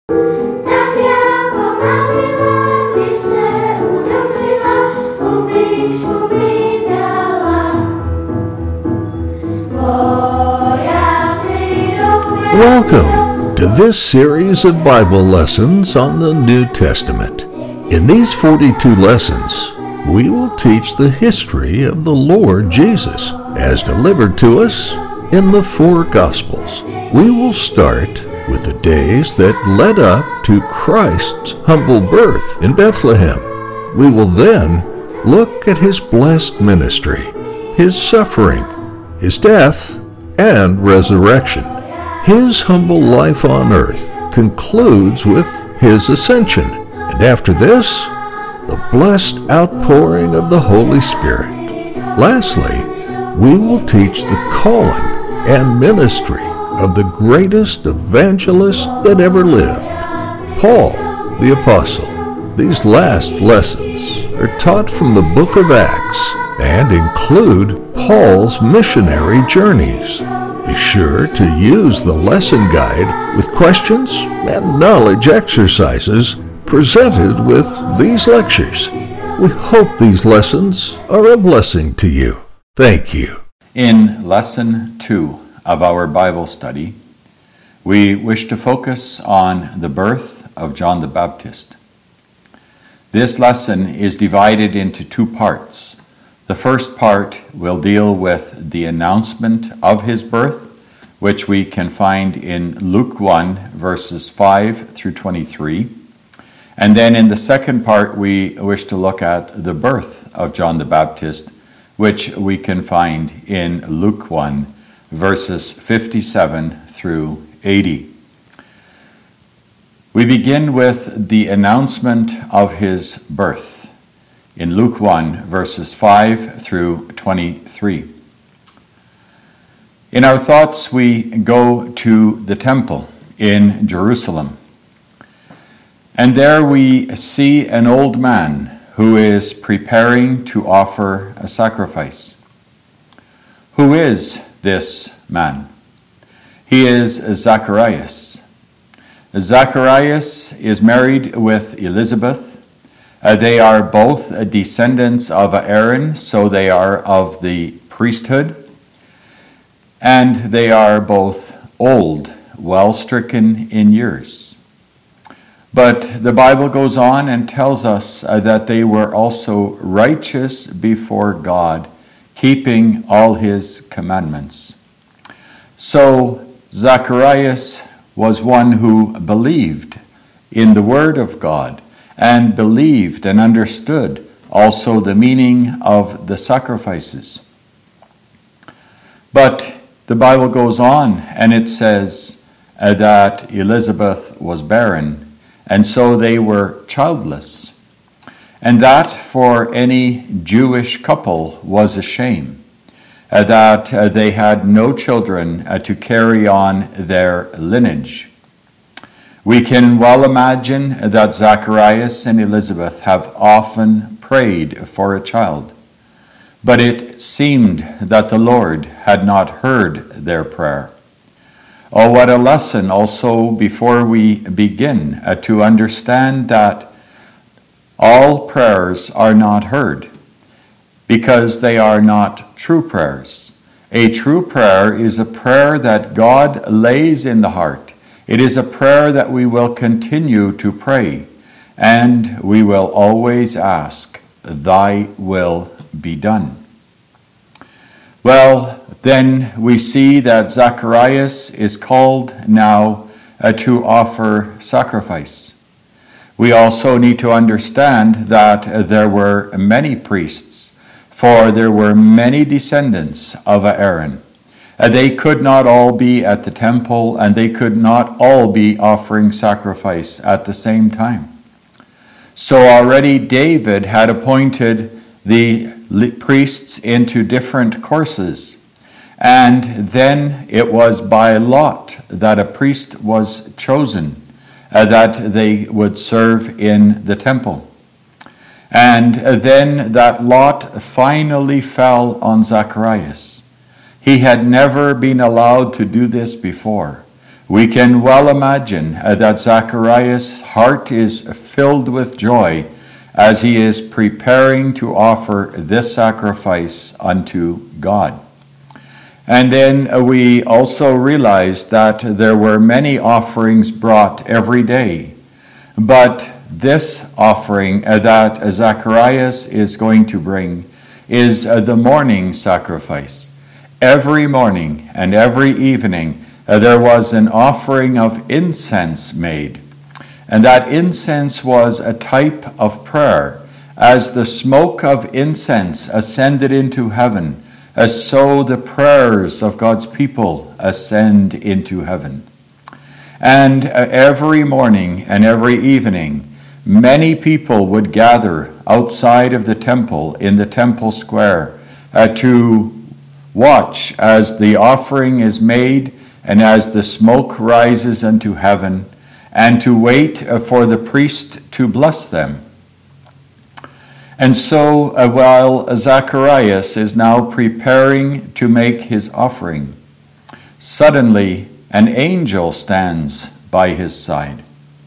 Tak jako pravidla by se udržela, uličku mi dala. Welcome to this series of Bible lessons on the New Testament. In these 42 lessons, we will teach the history of the Lord Jesus as delivered to us in the four Gospels. We will start with the days that led up to Christ's humble birth in Bethlehem. We will then look at his blessed ministry, his suffering, his death, and resurrection. His humble life on earth concludes with his ascension, and after this, the blessed outpouring of the Holy Spirit. Lastly, we will teach the calling and ministry of the greatest evangelist that ever lived, Paul the Apostle. These last lessons are taught from the book of Acts and include Paul's missionary journeys. Be sure to use the lesson guide with questions and knowledge exercises presented with these lectures. We hope these lessons are a blessing to you. Thank you. In Lesson 2 of our Bible study, we wish to focus on the birth of John the Baptist. This lesson is divided into two parts. The first part will deal with the announcement of his birth, which we can find in Luke 1, verses 5 through 23. And then in the second part, we wish to look at the birth of John the Baptist, which we can find in Luke 1, verses 57 through 80. We begin with the announcement of his birth in Luke 1, verses 5 through 23. In our thoughts, we go to the temple in Jerusalem. And there we see an old man who is preparing to offer a sacrifice. Who is this man? He is Zacharias. Zacharias is married with Elizabeth. They are both descendants of Aaron, so they are of the priesthood. And they are both old, well stricken in years. But the Bible goes on and tells us that they were also righteous before God, keeping all his commandments. So Zacharias was one who believed in the word of God and believed and understood also the meaning of the sacrifices. But the Bible goes on and it says that Elizabeth was barren, and so they were childless. And that for any Jewish couple was a shame, that they had no children to carry on their lineage. We can well imagine that Zacharias and Elizabeth have often prayed for a child, but it seemed that the Lord had not heard their prayer. Oh, what a lesson also before we begin to understand that all prayers are not heard because they are not true prayers. A true prayer is a prayer that God lays in the heart. It is a prayer that we will continue to pray, and we will always ask, "Thy will be done." Well, then we see that Zacharias is called now to offer sacrifice. We also need to understand that there were many priests, for there were many descendants of Aaron. They could not all be at the temple, and they could not all be offering sacrifice at the same time. So already David had appointed the priests into different courses, and then it was by lot that a priest was chosen that they would serve in the temple. And then that lot finally fell on Zacharias. He had never been allowed to do this before, We can well imagine that Zacharias' heart is filled with joy as he is preparing to offer this sacrifice unto God. And then we also realize that there were many offerings brought every day, but this offering that Zacharias is going to bring is the morning sacrifice. Every morning and every evening there was an offering of incense made, and that incense was a type of prayer. As the smoke of incense ascended into heaven, so the prayers of God's people ascend into heaven. And every morning and every evening, many people would gather outside of the temple in the temple square to watch as the offering is made and as the smoke rises unto heaven, and to wait for the priest to bless them. And so while Zacharias is now preparing to make his offering, suddenly an angel stands by his side.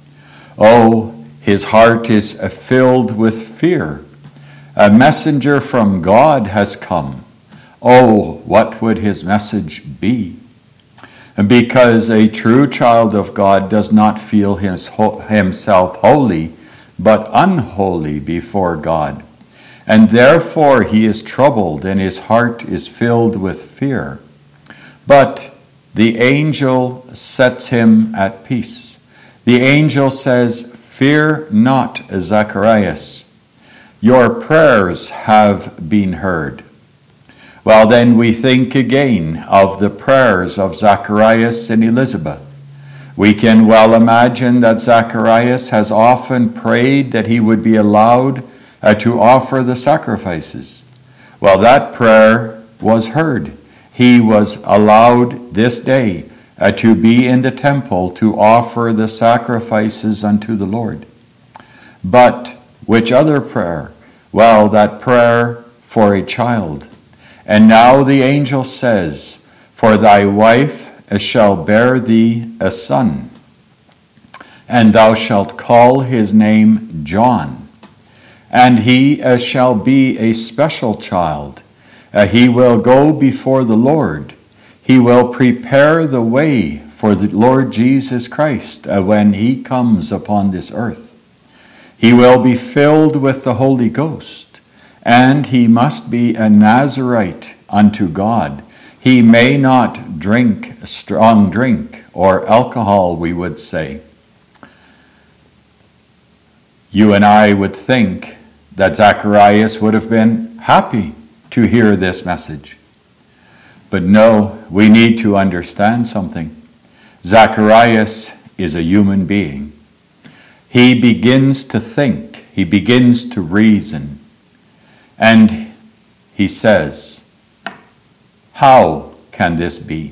Oh, his heart is filled with fear. A messenger from God has come. Oh, what would his message be? Because a true child of God does not feel himself holy, but unholy before God. And therefore he is troubled and his heart is filled with fear. But the angel sets him at peace. The angel says, "Fear not, Zacharias. Your prayers have been heard." Well, then we think again of the prayers of Zacharias and Elizabeth. We can well imagine that Zacharias has often prayed that he would be allowed to offer the sacrifices. Well, that prayer was heard. He was allowed this day to be in the temple to offer the sacrifices unto the Lord. But which other prayer? Well, that prayer for a child. And now the angel says, "For thy wife shall bear thee a son, and thou shalt call his name John. And he shall be a special child. He will go before the Lord. He will prepare the way for the Lord Jesus Christ when he comes upon this earth. He will be filled with the Holy Ghost. And he must be a Nazarite unto God. He may not drink strong drink or alcohol, we would say." You and I would think that Zacharias would have been happy to hear this message. But no, we need to understand something. Zacharias is a human being. He begins to think. He begins to reason. And he says, "How can this be?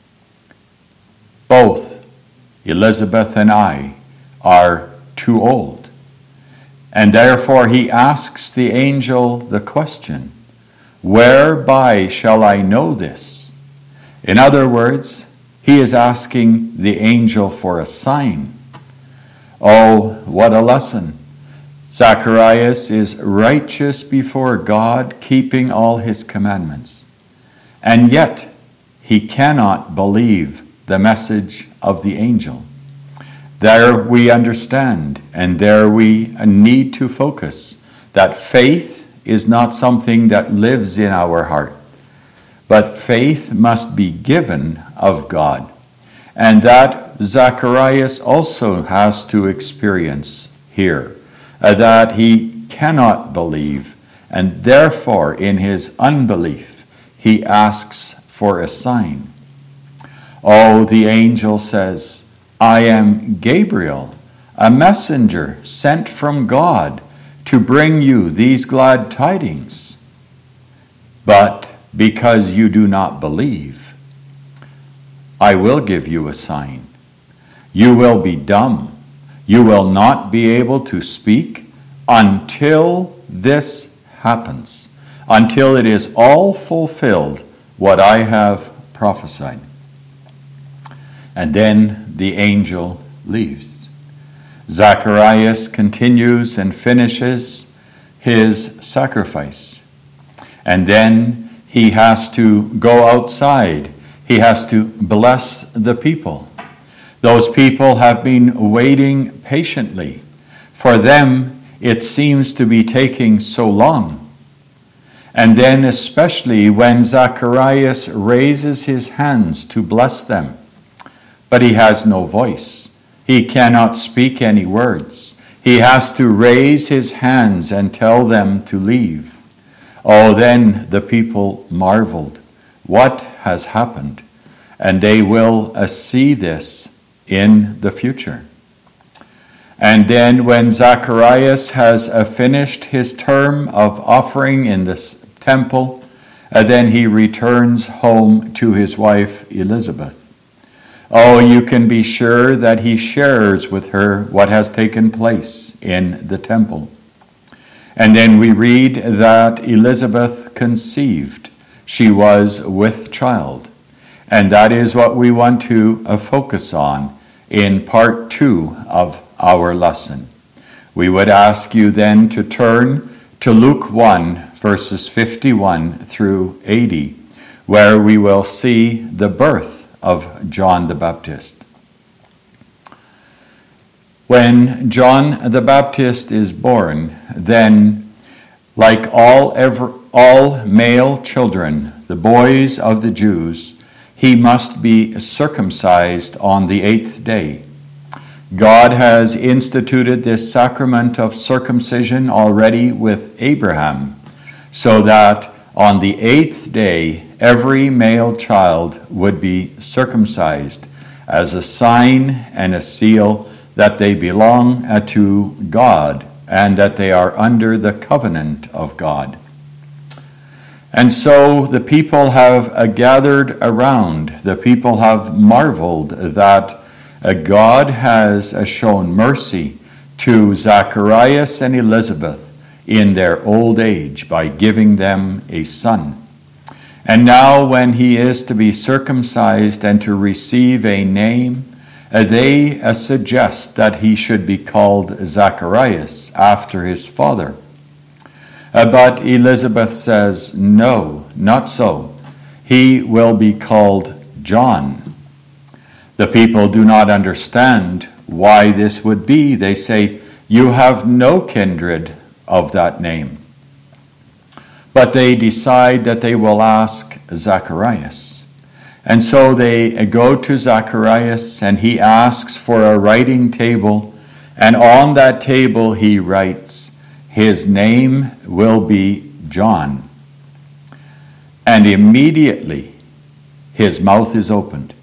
Both Elizabeth and I are too old." And therefore he asks the angel the question, "Whereby shall I know this?" In other words, he is asking the angel for a sign. Oh, what a lesson. Zacharias is righteous before God, keeping all his commandments. And yet, he cannot believe the message of the angel. There we understand, and there we need to focus, that faith is not something that lives in our heart, but faith must be given of God. And that Zacharias also has to experience here. That he cannot believe, and therefore in his unbelief he asks for a sign. Oh, the angel says, "I am Gabriel, a messenger sent from God to bring you these glad tidings. But because you do not believe, I will give you a sign. You will be dumb. You will not be able to speak until this happens, until it is all fulfilled what I have prophesied." And then the angel leaves. Zacharias continues and finishes his sacrifice. And then he has to go outside. He has to bless the people. Those people have been waiting patiently. For them, it seems to be taking so long. And then especially when Zacharias raises his hands to bless them, but he has no voice. He cannot speak any words. He has to raise his hands and tell them to leave. Oh, then the people marveled. What has happened? And they will see this in the future. And then when Zacharias has finished his term of offering in the temple, then he returns home to his wife Elizabeth. Oh, you can be sure that he shares with her what has taken place in the temple. And then we read that Elizabeth conceived. She was with child. And that is what we want to focus on in part 2 of our lesson. We would ask you then to turn to Luke 1, verses 51 through 80, where we will see the birth of John the Baptist. When John the Baptist is born, then, like all male children, the boys of the Jews, he must be circumcised on the 8th day. God has instituted this sacrament of circumcision already with Abraham, so that on the 8th day every male child would be circumcised as a sign and a seal that they belong to God and that they are under the covenant of God. And so the people have gathered around. The people have marveled that God has shown mercy to Zacharias and Elizabeth in their old age by giving them a son. And now when he is to be circumcised and to receive a name, they suggest that he should be called Zacharias after his father. But Elizabeth says, no, not so. He will be called John. The people do not understand why this would be. They say, you have no kindred of that name. But they decide that they will ask Zacharias. And so they go to Zacharias and he asks for a writing table. And on that table he writes, his name will be John. And immediately his mouth is opened.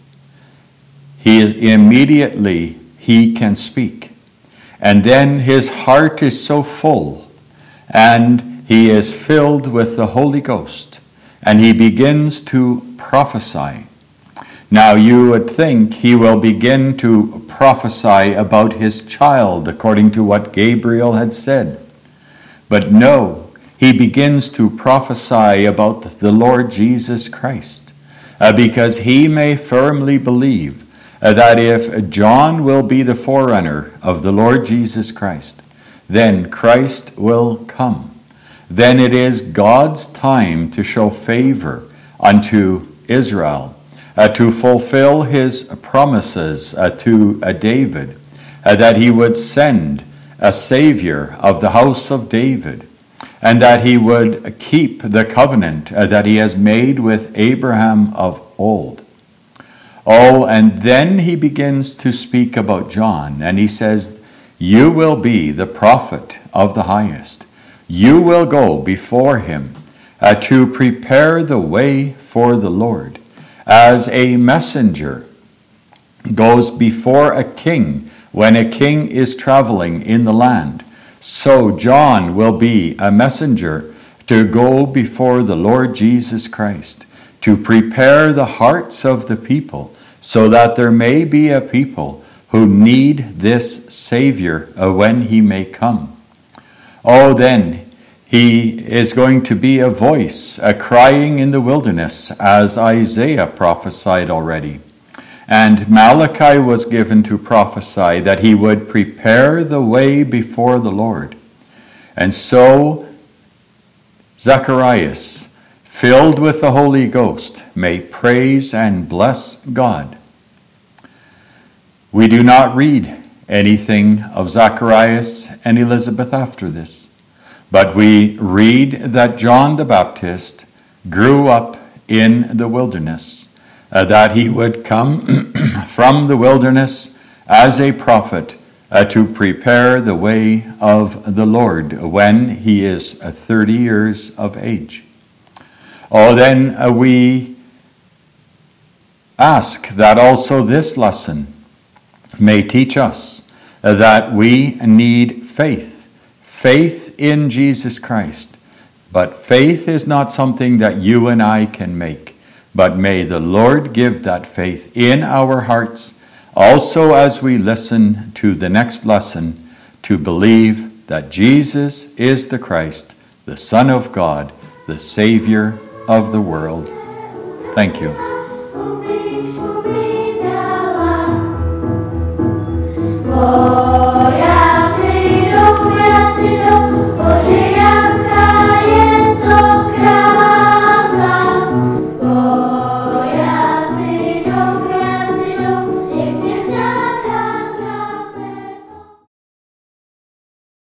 Immediately he can speak. And then his heart is so full, and he is filled with the Holy Ghost, and he begins to prophesy. Now you would think he will begin to prophesy about his child according to what Gabriel had said. But no, he begins to prophesy about the Lord Jesus Christ, because he may firmly believe that if John will be the forerunner of the Lord Jesus Christ, then Christ will come. Then it is God's time to show favor unto Israel, to fulfill his promises to David, that he would send a Savior of the house of David, and that he would keep the covenant that he has made with Abraham of old. Oh, and then he begins to speak about John, and he says, you will be the prophet of the highest. You will go before him to prepare the way for the Lord, as a messenger goes before a king when a king is traveling in the land. So John will be a messenger to go before the Lord Jesus Christ, to prepare the hearts of the people, so that there may be a people who need this Savior when he may come. Oh, then he is going to be a voice, a crying in the wilderness, as Isaiah prophesied already. And Malachi was given to prophesy that he would prepare the way before the Lord. And so Zacharias, filled with the Holy Ghost, may praise and bless God. We do not read anything of Zacharias and Elizabeth after this, but we read that John the Baptist grew up in the wilderness, that he would come from the wilderness as a prophet to prepare the way of the Lord when he is 30 years of age. Then we ask that also this lesson may teach us that we need faith in Jesus Christ. But faith is not something that you and I can make, but may the Lord give that faith in our hearts, also as we listen to the next lesson, to believe that Jesus is the Christ, the Son of God, the Savior of the world. Thank you.